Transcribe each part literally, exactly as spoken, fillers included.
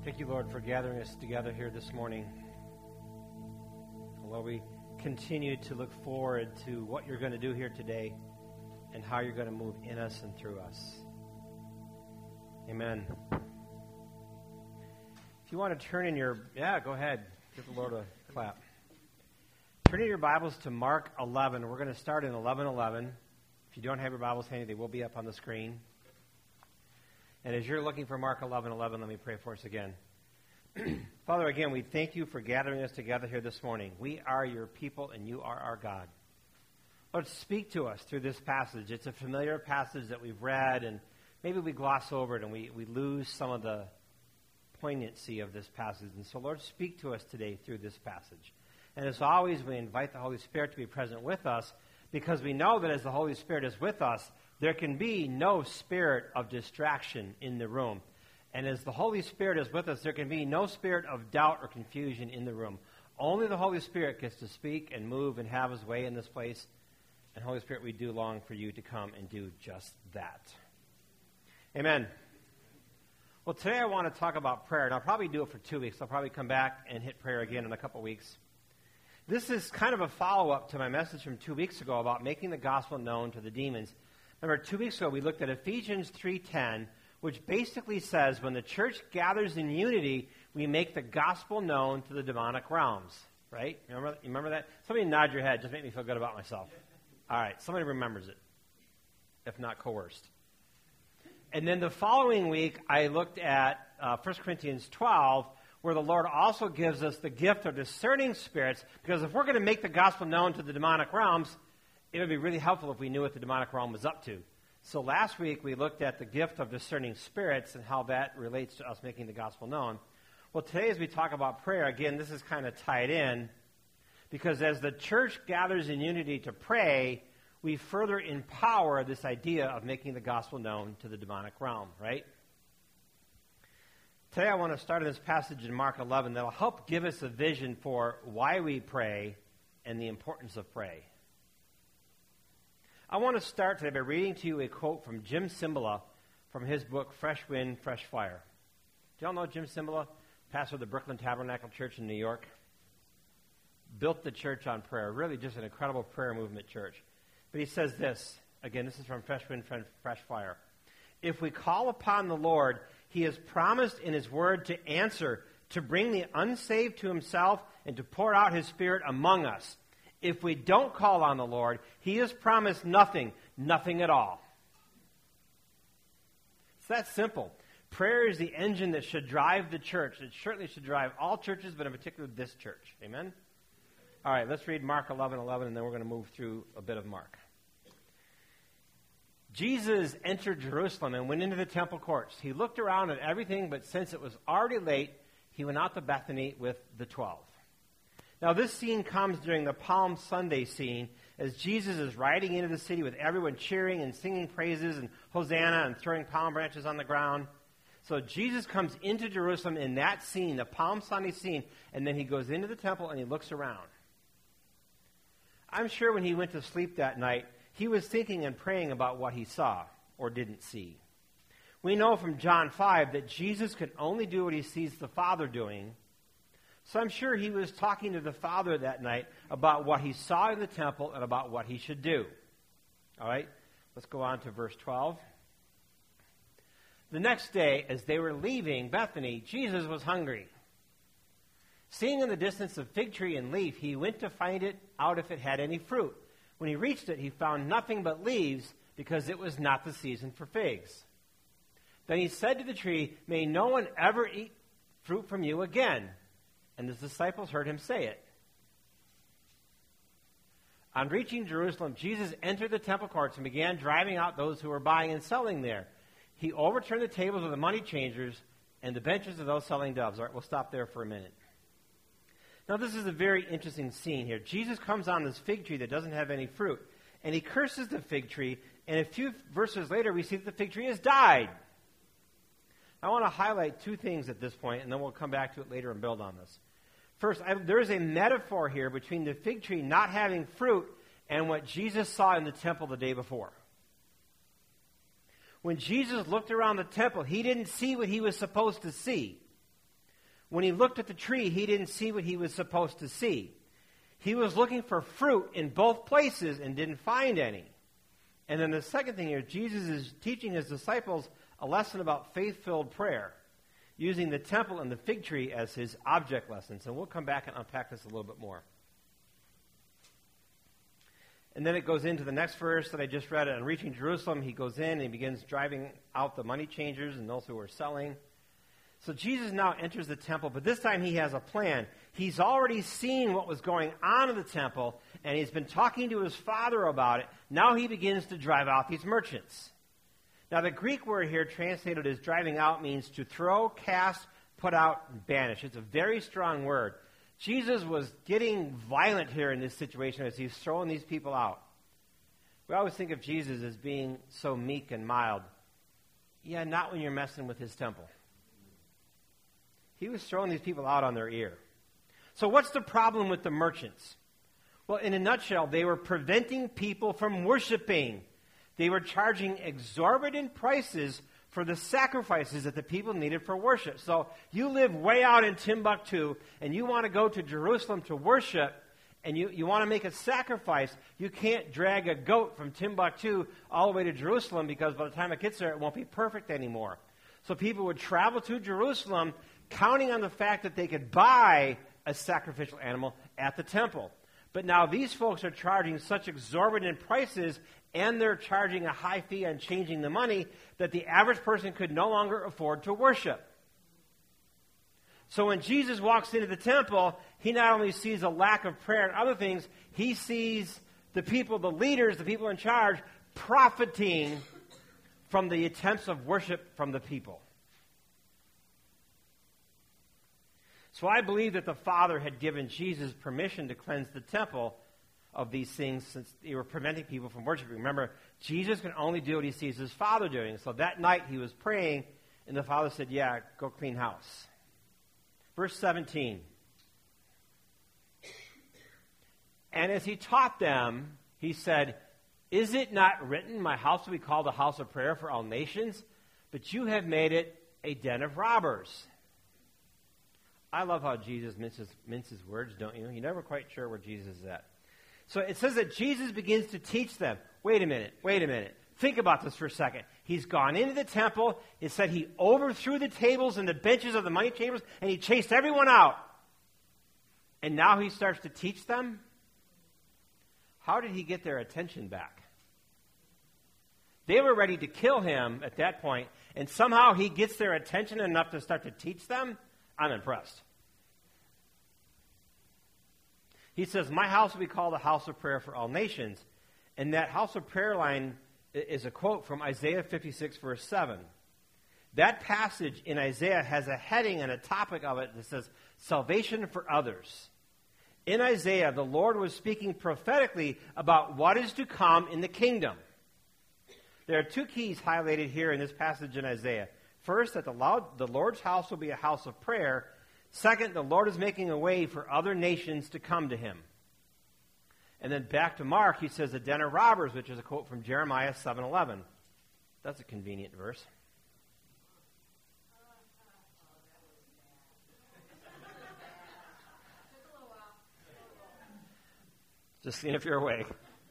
Thank you, Lord, for gathering us together here this morning. Lord, we continue to look forward to what you're going to do here today and how you're going to move in us and through us. Amen. If you want to turn in your... Yeah, go ahead. Give the Lord a clap. Turn in your Bibles to Mark eleven. We're going to start in eleven eleven. If you don't have your Bibles handy, they will be up on the screen. And as you're looking for Mark eleven eleven, let me pray for us again. Father, again, we thank you for gathering us together here this morning. We are your people, and you are our God. Lord, speak to us through this passage. It's a familiar passage that we've read, and maybe we gloss over it, and we, we lose some of the poignancy of this passage. And so, Lord, speak to us today through this passage. And as always, we invite the Holy Spirit to be present with us, because we know that as the Holy Spirit is with us, there can be no spirit of distraction in the room. And as the Holy Spirit is with us, there can be no spirit of doubt or confusion in the room. Only the Holy Spirit gets to speak and move and have his way in this place. And Holy Spirit, we do long for you to come and do just that. Amen. Well, today I want to talk about prayer, and I'll probably do it for two weeks. I'll probably come back and hit prayer again in a couple weeks. This is kind of a follow-up to my message from two weeks ago about making the gospel known to the demons. Remember, two weeks ago we looked at Ephesians three ten, which basically says when the church gathers in unity, we make the gospel known to the demonic realms. Right? You remember, you remember that? Somebody nod your head. Just make me feel good about myself. All right. Somebody remembers it, if not coerced. And then the following week, I looked at uh, First Corinthians twelve, where the Lord also gives us the gift of discerning spirits, because if we're going to make the gospel known to the demonic realms, it would be really helpful if we knew what the demonic realm was up to. So last week we looked at the gift of discerning spirits and how that relates to us making the gospel known. Well, today as we talk about prayer, again, this is kind of tied in, because as the church gathers in unity to pray, we further empower this idea of making the gospel known to the demonic realm, right? Today I want to start in this passage in Mark eleven that will help give us a vision for why we pray and the importance of pray. I want to start today by reading to you a quote from Jim Cymbala from his book, Fresh Wind, Fresh Fire. Do y'all know Jim Cymbala, pastor of the Brooklyn Tabernacle Church in New York? Built the church on prayer, really just an incredible prayer movement church. But he says this, again, this is from Fresh Wind, Fresh Fire. If we call upon the Lord, he has promised in his word to answer, to bring the unsaved to himself, and to pour out his Spirit among us. If we don't call on the Lord, he has promised nothing, nothing at all. It's that simple. Prayer is the engine that should drive the church. It certainly should drive all churches, but in particular this church. Amen? All right, let's read Mark eleven eleven, and then we're going to move through a bit of Mark. Jesus entered Jerusalem and went into the temple courts. He looked around at everything, but since it was already late, he went out to Bethany with the twelve. Now, this scene comes during the Palm Sunday scene as Jesus is riding into the city with everyone cheering and singing praises and Hosanna and throwing palm branches on the ground. So Jesus comes into Jerusalem in that scene, the Palm Sunday scene, and then he goes into the temple and he looks around. I'm sure when he went to sleep that night, he was thinking and praying about what he saw or didn't see. We know from John five that Jesus can only do what he sees the Father doing. So I'm sure he was talking to the Father that night about what he saw in the temple and about what he should do. All right, let's go on to verse twelve. The next day, as they were leaving Bethany, Jesus was hungry. Seeing in the distance a fig tree and leaf, he went to find it out if it had any fruit. When he reached it, he found nothing but leaves, because it was not the season for figs. Then he said to the tree, "May no one ever eat fruit from you again." And his disciples heard him say it. On reaching Jerusalem, Jesus entered the temple courts and began driving out those who were buying and selling there. He overturned the tables of the money changers and the benches of those selling doves. All right, we'll stop there for a minute. Now, this is a very interesting scene here. Jesus comes on this fig tree that doesn't have any fruit, and he curses the fig tree, and a few verses later, we see that the fig tree has died. I want to highlight two things at this point, and then we'll come back to it later and build on this. First, I, there is a metaphor here between the fig tree not having fruit and what Jesus saw in the temple the day before. When Jesus looked around the temple, he didn't see what he was supposed to see. When he looked at the tree, he didn't see what he was supposed to see. He was looking for fruit in both places and didn't find any. And then the second thing here, Jesus is teaching his disciples a lesson about faith-filled prayer, using the temple and the fig tree as his object lessons. And we'll come back and unpack this a little bit more. And then it goes into the next verse that I just read. On reaching Jerusalem, he goes in and he begins driving out the money changers and those who are selling. So Jesus now enters the temple, but this time he has a plan. He's already seen what was going on in the temple, and he's been talking to his Father about it. Now he begins to drive out these merchants. Now the Greek word here translated as driving out means to throw, cast, put out, and banish. It's a very strong word. Jesus was getting violent here in this situation as he's throwing these people out. We always think of Jesus as being so meek and mild. Yeah, not when you're messing with his temple. He was throwing these people out on their ear. So what's the problem with the merchants? Well, in a nutshell, they were preventing people from worshiping. They were charging exorbitant prices for the sacrifices that the people needed for worship. So you live way out in Timbuktu, and you want to go to Jerusalem to worship, and you, you want to make a sacrifice. You can't drag a goat from Timbuktu all the way to Jerusalem, because by the time it gets there, it won't be perfect anymore. So people would travel to Jerusalem, counting on the fact that they could buy a sacrificial animal at the temple. But now these folks are charging such exorbitant prices, and they're charging a high fee on changing the money, that the average person could no longer afford to worship. So when Jesus walks into the temple, he not only sees a lack of prayer and other things, he sees the people, the leaders, the people in charge, profiting from the attempts of worship from the people. So I believe that the Father had given Jesus permission to cleanse the temple of these things, since they were preventing people from worshiping. Remember, Jesus can only do what he sees his Father doing. So that night he was praying, and the Father said, yeah, go clean house. Verse seventeen. And as he taught them, he said, is it not written, my house will be called a house of prayer for all nations? But you have made it a den of robbers. I love how Jesus minces, minces words, don't you? You're never quite sure where Jesus is at. So it says that Jesus begins to teach them. Wait a minute, wait a minute. Think about this for a second. He's gone into the temple. It said he overthrew the tables and the benches of the money chambers, and he chased everyone out. And now he starts to teach them? How did he get their attention back? They were ready to kill him at that point, and somehow he gets their attention enough to start to teach them? I'm impressed. He says, my house will be called a house of prayer for all nations. And that house of prayer line is a quote from Isaiah fifty-six, verse seven. That passage in Isaiah has a heading and a topic of it that says, salvation for others. In Isaiah, the Lord was speaking prophetically about what is to come in the kingdom. There are two keys highlighted here in this passage in Isaiah. First, that the Lord's house will be a house of prayer. Second, the Lord is making a way for other nations to come to him. And then back to Mark, he says, a den of robbers, which is a quote from Jeremiah seven eleven. That's a convenient verse. Just seeing if you're awake.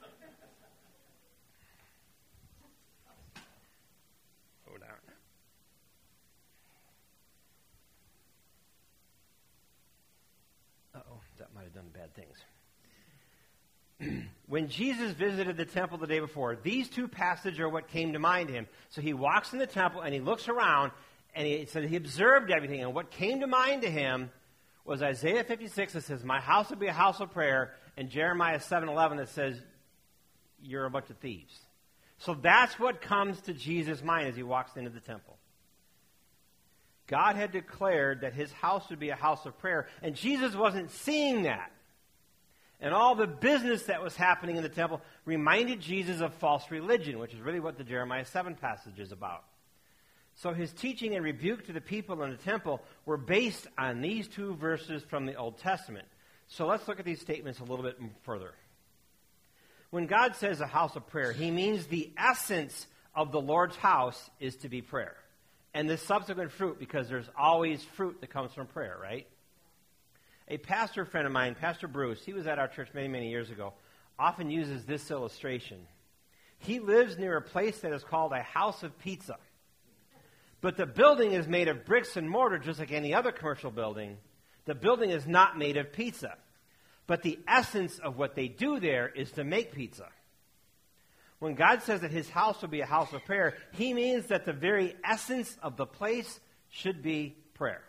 Might have done bad things. When Jesus visited the temple the day before, these two passages are what came to mind to him. So he walks in the temple and he looks around, and he said he observed everything. And what came to mind to him was Isaiah fifty-six that says, my house will be a house of prayer, and Jeremiah seven eleven that says, you're a bunch of thieves. So that's what comes to Jesus' mind as he walks into the temple. God had declared that his house would be a house of prayer, and Jesus wasn't seeing that. And all the business that was happening in the temple reminded Jesus of false religion, which is really what the Jeremiah seven passage is about. So his teaching and rebuke to the people in the temple were based on these two verses from the Old Testament. So let's look at these statements a little bit further. When God says a house of prayer, he means the essence of the Lord's house is to be prayer. and the subsequent fruit, because there's always fruit that comes from prayer, right? A pastor friend of mine, Pastor Bruce, he was at our church many, many years ago, often uses this illustration. He lives near a place that is called a house of pizza. But the building is made of bricks and mortar, just like any other commercial building. The building is not made of pizza. But the essence of what they do there is to make pizza. When God says that his house will be a house of prayer, he means that the very essence of the place should be prayer.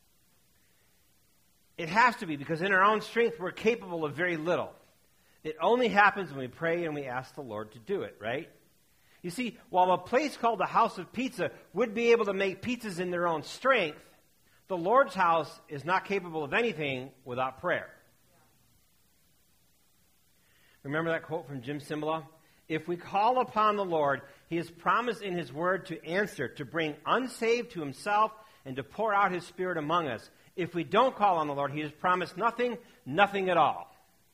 It has to be, because in our own strength, we're capable of very little. It only happens when we pray and we ask the Lord to do it, right? You see, while a place called the House of Pizza would be able to make pizzas in their own strength, the Lord's house is not capable of anything without prayer. Remember that quote from Jim Cymbala? If we call upon the Lord, he has promised in his word to answer, to bring unsaved to himself, and to pour out his Spirit among us. If we don't call on the Lord, he has promised nothing, nothing at all.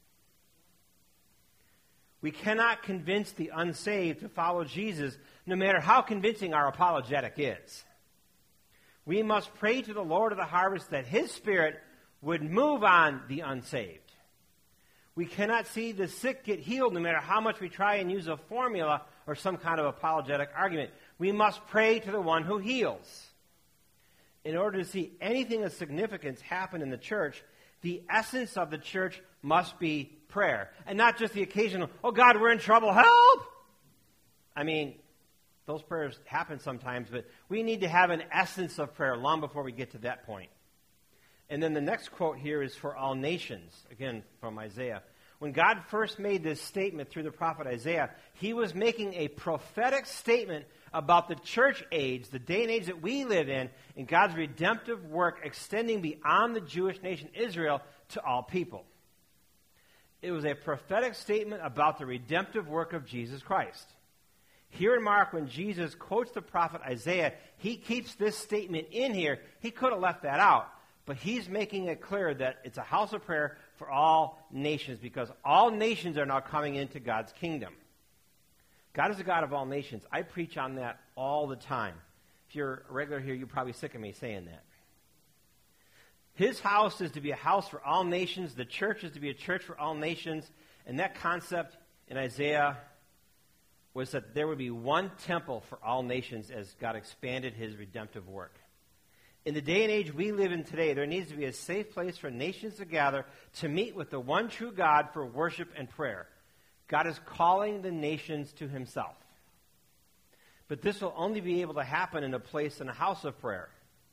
We cannot convince the unsaved to follow Jesus, no matter how convincing our apologetic is. We must pray to the Lord of the harvest that his Spirit would move on the unsaved. We cannot see the sick get healed no matter how much we try and use a formula or some kind of apologetic argument. We must pray to the one who heals. In order to see anything of significance happen in the church, the essence of the church must be prayer. And not just the occasional, oh God, we're in trouble, help! I mean, those prayers happen sometimes, but we need to have an essence of prayer long before we get to that point. And then the next quote here is for all nations, again from Isaiah. When God first made this statement through the prophet Isaiah, he was making a prophetic statement about the church age, the day and age that we live in, and God's redemptive work extending beyond the Jewish nation Israel to all people. It was a prophetic statement about the redemptive work of Jesus Christ. Here in Mark, when Jesus quotes the prophet Isaiah, he keeps this statement in here. He could have left that out. But he's making it clear that it's a house of prayer for all nations, because all nations are now coming into God's kingdom. God is a God of all nations. I preach on that all the time. If you're a regular here, you're probably sick of me saying that. His house is to be a house for all nations. The church is to be a church for all nations. And that concept in Isaiah was that there would be one temple for all nations as God expanded his redemptive work. In the day and age we live in today, there needs to be a safe place for nations to gather to meet with the one true God for worship and prayer. God is calling the nations to himself. But this will only be able to happen in a place, in a house of prayer.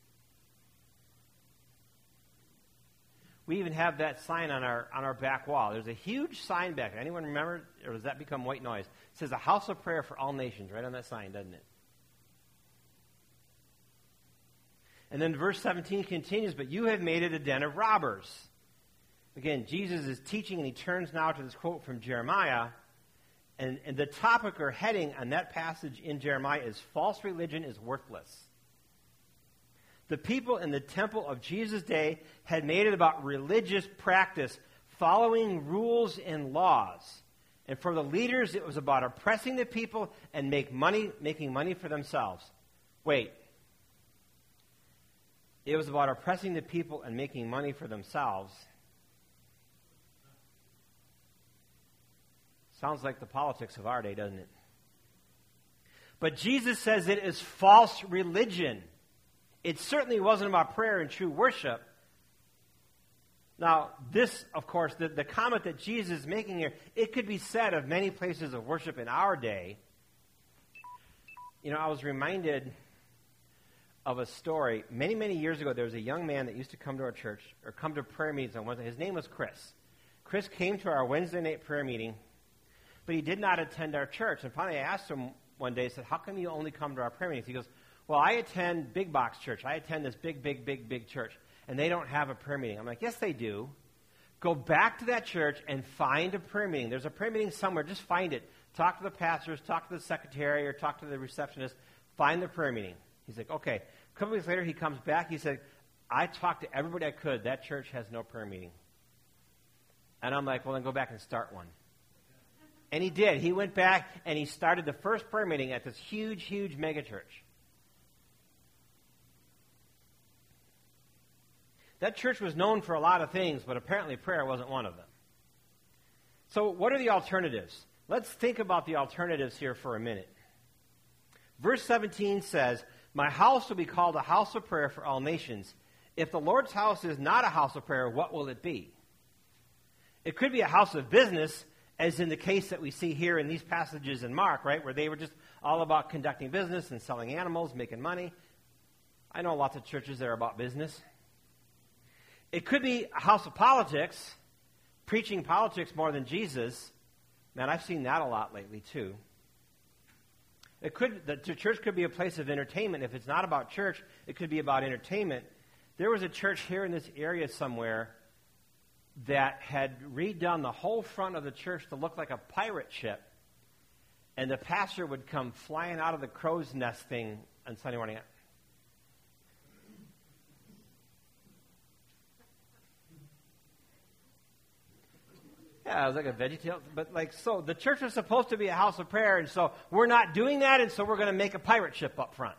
We even have that sign on our on our back wall. There's a huge sign back there. Anyone remember? Or does that become white noise? It says a house of prayer for all nations right on that sign, doesn't it? And then verse seventeen continues, but you have made it a den of robbers. Again, Jesus is teaching, and he turns now to this quote from Jeremiah. And, and the topic or heading on that passage in Jeremiah is false religion is worthless. The people in the temple of Jesus' day had made it about religious practice, following rules and laws. And for the leaders, it was about oppressing the people and make money, making money for themselves. Wait. It was about oppressing the people and making money for themselves. Sounds like the politics of our day, doesn't it? But Jesus says it is false religion. It certainly wasn't about prayer and true worship. Now, this, of course, the, the comment that Jesus is making here, it could be said of many places of worship in our day. You know, I was reminded of a story. Many, many years ago, there was a young man that used to come to our church, or come to prayer meetings on Wednesday. His name was Chris. Chris came to our Wednesday night prayer meeting, but he did not attend our church. And finally, I asked him one day, I said, how come you only come to our prayer meetings? He goes, well, I attend big box church. I attend this big, big, big, big church, and they don't have a prayer meeting. I'm like, yes, they do. Go back to that church and find a prayer meeting. There's a prayer meeting somewhere. Just find it. Talk to the pastors, talk to the secretary, or talk to the receptionist. Find the prayer meeting. He's like, okay. A couple weeks later, he comes back. He said, I talked to everybody I could. That church has no prayer meeting. And I'm like, well, then go back and start one. And he did. He went back and he started the first prayer meeting at this huge, huge mega church. That church was known for a lot of things, but apparently prayer wasn't one of them. So what are the alternatives? Let's think about the alternatives here for a minute. Verse seventeen says, "My house will be called a house of prayer for all nations." If the Lord's house is not a house of prayer, what will it be? It could be a house of business, as in the case that we see here in these passages in Mark, right, where they were just all about conducting business and selling animals, making money. I know lots of churches that are about business. It could be a house of politics, preaching politics more than Jesus. Man, I've seen that a lot lately, too. It could, the church could be a place of entertainment. If it's not about church, it could be about entertainment. There was a church here in this area somewhere that had redone the whole front of the church to look like a pirate ship. And the pastor would come flying out of the crow's nest thing on Sunday morning. Yeah, it was like a VeggieTales. But like, so the church was supposed to be a house of prayer, and so we're not doing that, and so we're going to make a pirate ship up front.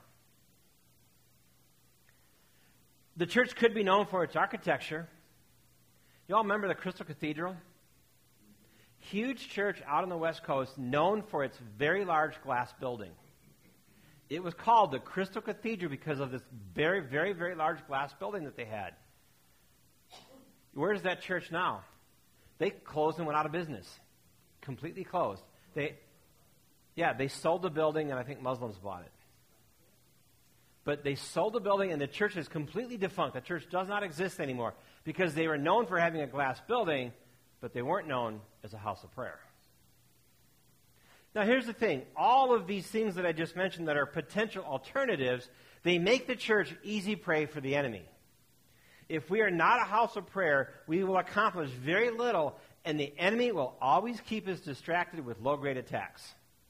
The church could be known for its architecture. You all remember the Crystal Cathedral? Huge church out on the West Coast, known for its very large glass building. It was called the Crystal Cathedral because of this very, very, very large glass building that they had. Where is that church now? They closed and went out of business. Completely closed. They, yeah, they sold the building, and I think Muslims bought it. But they sold the building, and the church is completely defunct. The church does not exist anymore because they were known for having a glass building, but they weren't known as a house of prayer. Now, here's the thing. All of these things that I just mentioned that are potential alternatives, they make the church easy prey for the enemy. If we are not a house of prayer, we will accomplish very little, and the enemy will always keep us distracted with low-grade attacks.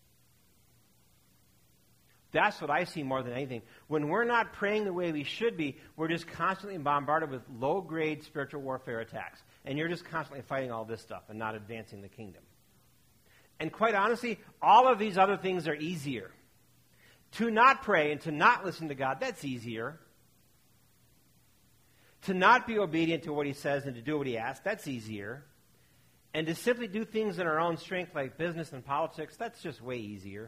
That's what I see more than anything. When we're not praying the way we should be, we're just constantly bombarded with low-grade spiritual warfare attacks. And you're just constantly fighting all this stuff and not advancing the kingdom. And quite honestly, all of these other things are easier. To not pray and to not listen to God, that's easier. To not be obedient to what he says and to do what he asks, that's easier. And to simply do things in our own strength like business and politics, that's just way easier.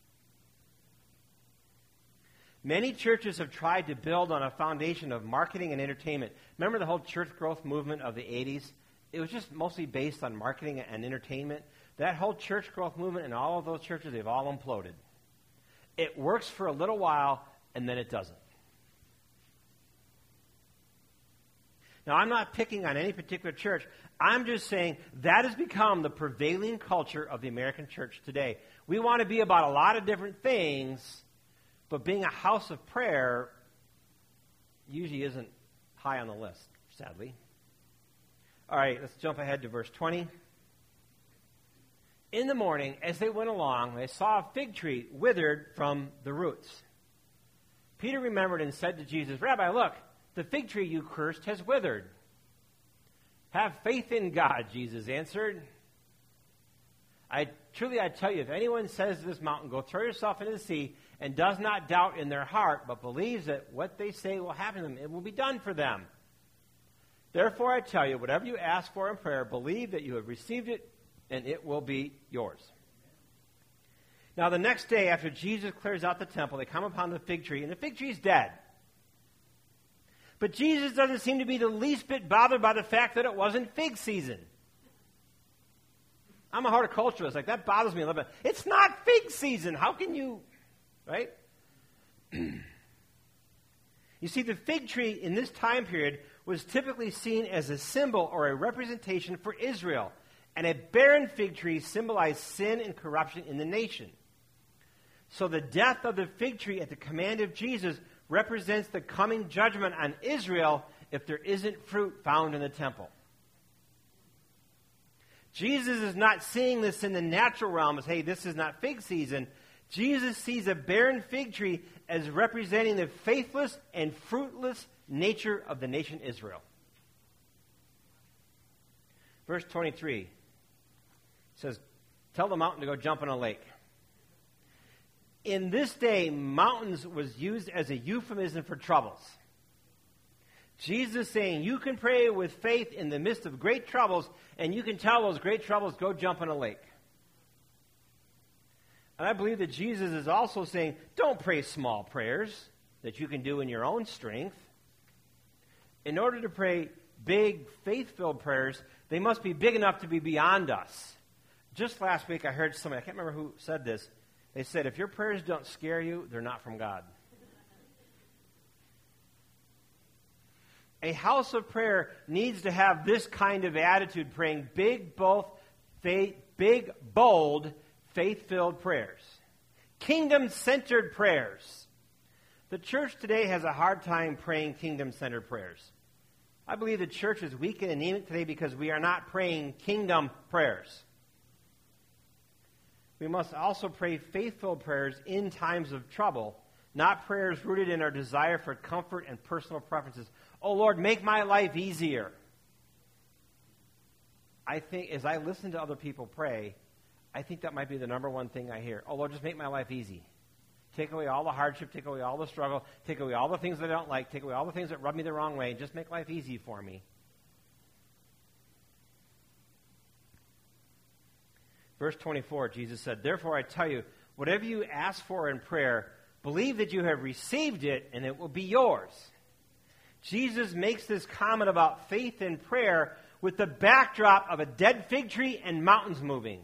Many churches have tried to build on a foundation of marketing and entertainment. Remember the whole church growth movement of the eighties? It was just mostly based on marketing and entertainment. That whole church growth movement and all of those churches, they've all imploded. It works for a little while, and then it doesn't. Now, I'm not picking on any particular church. I'm just saying that has become the prevailing culture of the American church today. We want to be about a lot of different things, but being a house of prayer usually isn't high on the list, sadly. All right, let's jump ahead to verse twenty. In the morning, as they went along, they saw a fig tree withered from the roots. Peter remembered and said to Jesus, "Rabbi, look, the fig tree you cursed has withered." "Have faith in God," Jesus answered. I truly I tell you, if anyone says to this mountain, "Go throw yourself into the sea," and does not doubt in their heart, but believes that what they say will happen to them, it will be done for them. Therefore I tell you, whatever you ask for in prayer, believe that you have received it, and it will be yours. Now the next day, after Jesus clears out the temple, they come upon the fig tree, and the fig tree is dead. But Jesus doesn't seem to be the least bit bothered by the fact that it wasn't fig season. I'm a horticulturist. Like, that bothers me a little bit. It's not fig season. How can you, right? You see, the fig tree in this time period was typically seen as a symbol or a representation for Israel, and a barren fig tree symbolized sin and corruption in the nation. So the death of the fig tree at the command of Jesus represents the coming judgment on Israel if there isn't fruit found in the temple. Jesus is not seeing this in the natural realm as, hey, this is not fig season. Jesus sees a barren fig tree as representing the faithless and fruitless nature of the nation Israel. Verse twenty-three says, "Tell the mountain to go jump in a lake." In this day, mountains was used as a euphemism for troubles. Jesus is saying you can pray with faith in the midst of great troubles, and you can tell those great troubles, go jump in a lake. And I believe that Jesus is also saying, don't pray small prayers that you can do in your own strength. In order to pray big, faith-filled prayers, they must be big enough to be beyond us. Just last week I heard somebody, I can't remember who said this, they said, if your prayers don't scare you, they're not from God. A house of prayer needs to have this kind of attitude, praying big, both faith, big, bold, faith-filled prayers. Kingdom-centered prayers. The church today has a hard time praying kingdom-centered prayers. I believe the church is weak and anemic today because we are not praying kingdom prayers. We must also pray faith-filled prayers in times of trouble, not prayers rooted in our desire for comfort and personal preferences. Oh, Lord, make my life easier. I think as I listen to other people pray, I think that might be the number one thing I hear. Oh, Lord, just make my life easy. Take away all the hardship, take away all the struggle, take away all the things that I don't like, take away all the things that rub me the wrong way, and just make life easy for me. Verse twenty-four, Jesus said, therefore I tell you, whatever you ask for in prayer, believe that you have received it, and it will be yours. Jesus makes this comment about faith in prayer with the backdrop of a dead fig tree and mountains moving.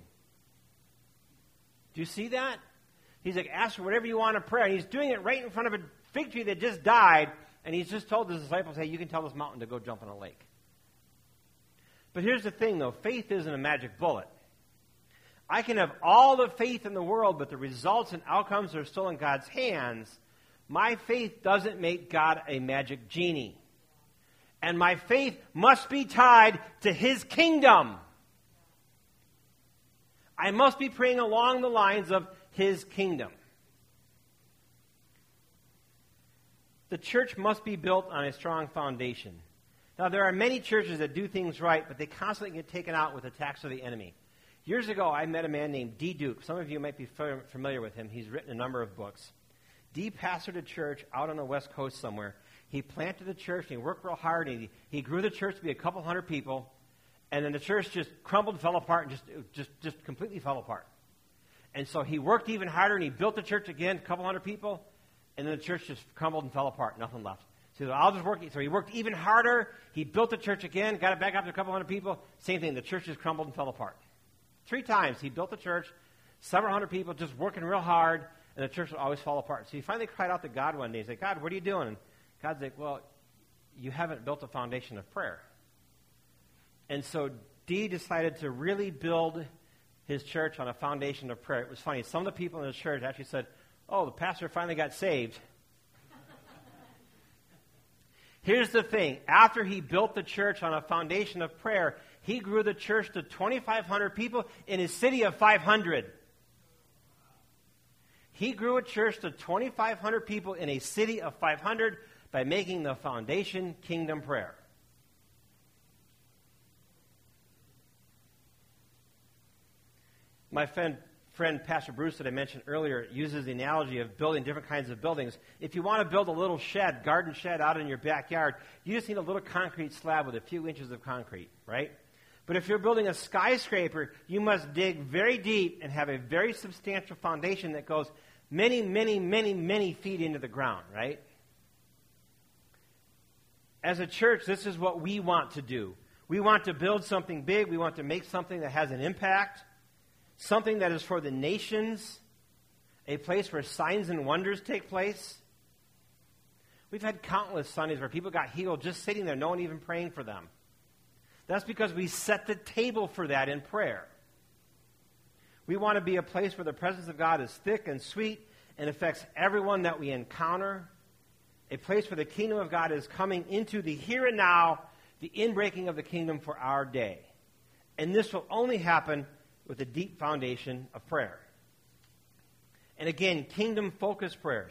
Do you see that? He's like, ask for whatever you want in prayer. And he's doing it right in front of a fig tree that just died. And he's just told his disciples, hey, you can tell this mountain to go jump in a lake. But here's the thing, though. Faith isn't a magic bullet. I can have all the faith in the world, but the results and outcomes are still in God's hands. My faith doesn't make God a magic genie. And my faith must be tied to his kingdom. I must be praying along the lines of his kingdom. The church must be built on a strong foundation. Now, there are many churches that do things right, but they constantly get taken out with attacks of the enemy. Years ago, I met a man named D. Duke. Some of you might be familiar with him. He's written a number of books. D. pastored a church out on the West Coast somewhere. He planted a church, and he worked real hard, and he, he grew the church to be a couple hundred people, and then the church just crumbled, fell apart, and just, just, just completely fell apart. And so he worked even harder, and he built the church again, a couple hundred people, and then the church just crumbled and fell apart, nothing left. So I'll just work. So he worked even harder. He built the church again, got it back up to a couple hundred people. Same thing. The church just crumbled and fell apart. Three times he built the church, several hundred people just working real hard, and the church would always fall apart. So he finally cried out to God one day. He's like, God, what are you doing? And God's like, well, you haven't built a foundation of prayer. And so D decided to really build his church on a foundation of prayer. It was funny. Some of the people in the church actually said, oh, the pastor finally got saved. Here's the thing. After he built the church on a foundation of prayer, he grew the church to twenty-five hundred people in a city of five hundred. He grew a church to twenty-five hundred people in a city of five hundred by making the foundation kingdom prayer. My friend, friend Pastor Bruce that I mentioned earlier uses the analogy of building different kinds of buildings. If you want to build a little shed, garden shed out in your backyard, you just need a little concrete slab with a few inches of concrete, right? But if you're building a skyscraper, you must dig very deep and have a very substantial foundation that goes many, many, many, many feet into the ground, right? As a church, this is what we want to do. We want to build something big. We want to make something that has an impact, something that is for the nations, a place where signs and wonders take place. We've had countless Sundays where people got healed just sitting there, no one even praying for them. That's because we set the table for that in prayer. We want to be a place where the presence of God is thick and sweet and affects everyone that we encounter. A place where the kingdom of God is coming into the here and now, the inbreaking of the kingdom for our day. And this will only happen with a deep foundation of prayer. And again, kingdom-focused prayers.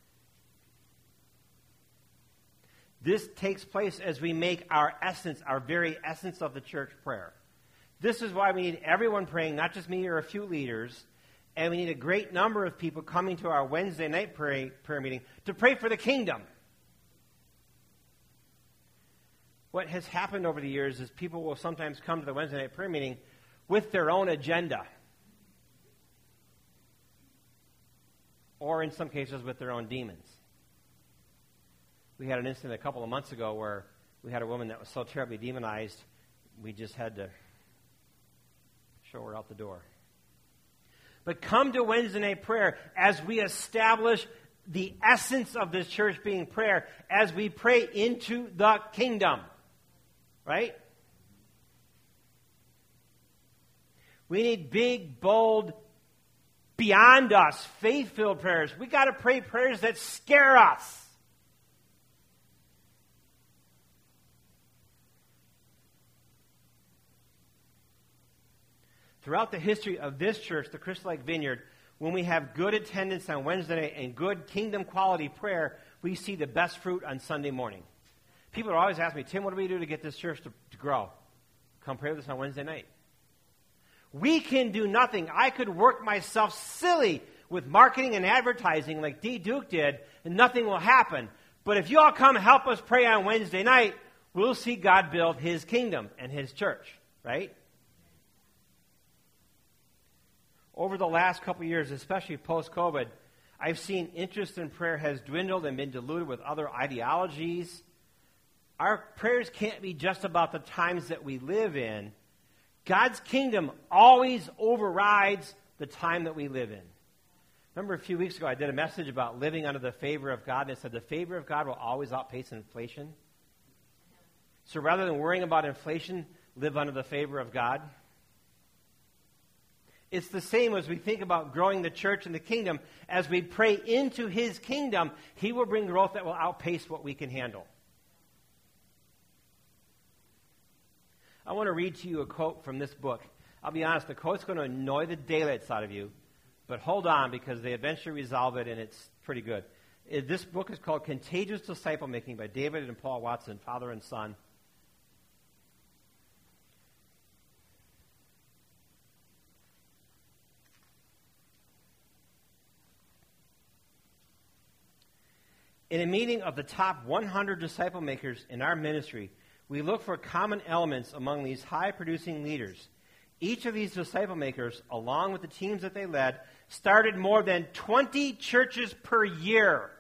This takes place as we make our essence, our very essence of the church prayer. This is why we need everyone praying, not just me or a few leaders, and we need a great number of people coming to our Wednesday night prayer, prayer meeting to pray for the kingdom. what has happened over the years is people will sometimes come to the Wednesday night prayer meeting with their own agenda. Or in some cases with their own demons. We had an incident a couple of months ago where we had a woman that was so terribly demonized, we just had to show her out the door. But come to Wednesday night prayer as we establish the essence of this church being prayer, as we pray into the kingdom. Right? We need big, bold, beyond us, faith-filled prayers. We got to pray prayers that scare us. Throughout the history of this church, the Crystal Lake Vineyard, when we have good attendance on Wednesday night and good kingdom quality prayer, we see the best fruit on Sunday morning. People are always asking me, Tim, what do we do to get this church to, to grow? Come pray with us on Wednesday night. We can do nothing. I could work myself silly with marketing and advertising like D. Duke did, and nothing will happen. But if you all come help us pray on Wednesday night, we'll see God build His kingdom and His church, right? Over the last couple of years, especially post-COVID, I've seen interest in prayer has dwindled and been diluted with other ideologies. Our prayers can't be just about the times that we live in. God's kingdom always overrides the time that we live in. Remember a few weeks ago I did a message about living under the favor of God, and it said the favor of God will always outpace inflation. So rather than worrying about inflation, live under the favor of God. It's the same as we think about growing the church and the kingdom. As we pray into His kingdom, He will bring growth that will outpace what we can handle. I want to read to you a quote from this book. I'll be honest, the quote's going to annoy the daylights out of you, but hold on because they eventually resolve it and it's pretty good. This book is called Contagious Disciple Making by David and Paul Watson, father and son. In a meeting of the top one hundred disciple makers in our ministry, we look for common elements among these high-producing leaders. Each of these disciple makers, along with the teams that they led, started more than twenty churches per year.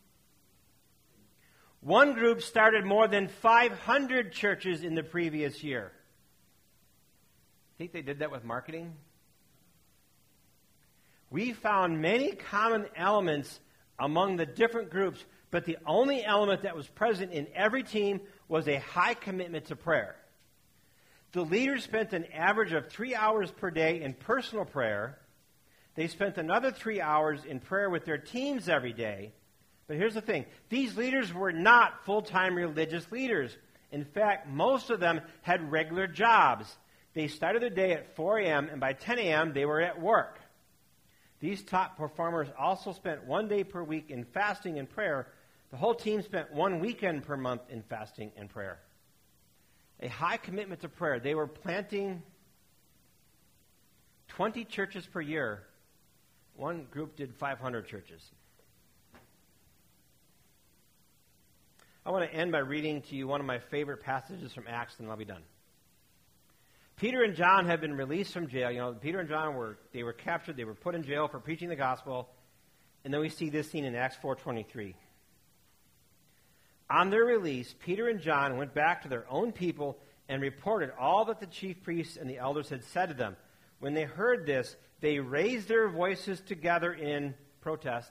One group started more than five hundred churches in the previous year. Think they did that with marketing? We found many common elements among the different groups, but the only element that was present in every team was a high commitment to prayer. The leaders spent an average of three hours per day in personal prayer. They spent another three hours in prayer with their teams every day. But here's the thing. These leaders were not full-time religious leaders. In fact, most of them had regular jobs. They started their day at four a.m., and by ten a.m., they were at work. These top performers also spent one day per week in fasting and prayer. The whole team spent one weekend per month in fasting and prayer. A high commitment to prayer. They were planting twenty churches per year. One group did five hundred churches. I want to end by reading to you one of my favorite passages from Acts, and I'll be done. Peter and John had been released from jail. You know, Peter and John were they were captured. They were put in jail for preaching the gospel. And then we see this scene in Acts four twenty-three. On their release, Peter and John went back to their own people and reported all that the chief priests and the elders had said to them. When they heard this, they raised their voices together in protest.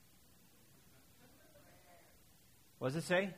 What does it say?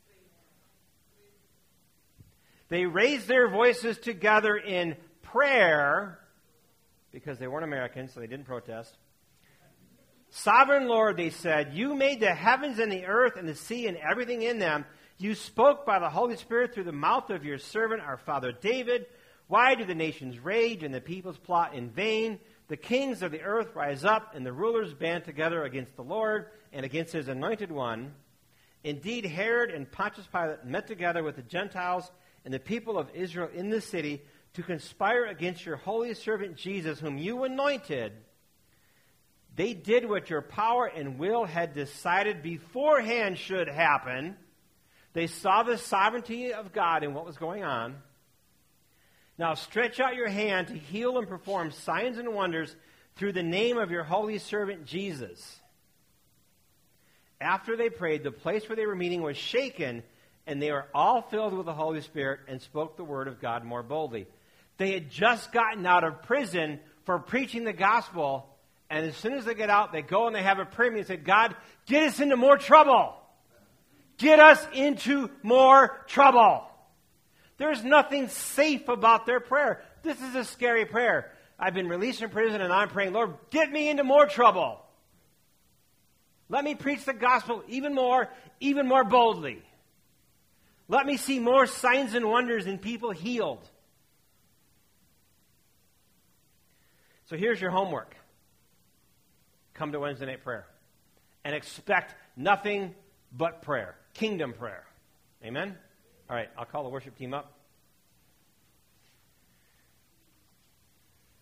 They raised their voices together in prayer, because they weren't Americans, so they didn't protest. Sovereign Lord, they said, you made the heavens and the earth and the sea and everything in them. You spoke by the Holy Spirit through the mouth of your servant, our father David. Why do the nations rage and the peoples plot in vain? The kings of the earth rise up and the rulers band together against the Lord and against his anointed one. Indeed, Herod and Pontius Pilate met together with the Gentiles and the people of Israel in the city to conspire against your holy servant Jesus, whom you anointed. They did what your power and will had decided beforehand should happen. They saw the sovereignty of God in what was going on. Now stretch out your hand to heal and perform signs and wonders through the name of your holy servant Jesus. After they prayed, the place where they were meeting was shaken, and they were all filled with the Holy Spirit and spoke the word of God more boldly. They had just gotten out of prison for preaching the gospel, and as soon as they get out, they go and they have a prayer meeting and say, God, get us into more trouble. Get us into more trouble. There's nothing safe about their prayer. This is a scary prayer. I've been released from prison and I'm praying, Lord, get me into more trouble. Let me preach the gospel even more, even more boldly. Let me see more signs and wonders and people healed. So here's your homework. Come to Wednesday night prayer and expect nothing but prayer. Kingdom prayer. Amen? All right, I'll call the worship team up.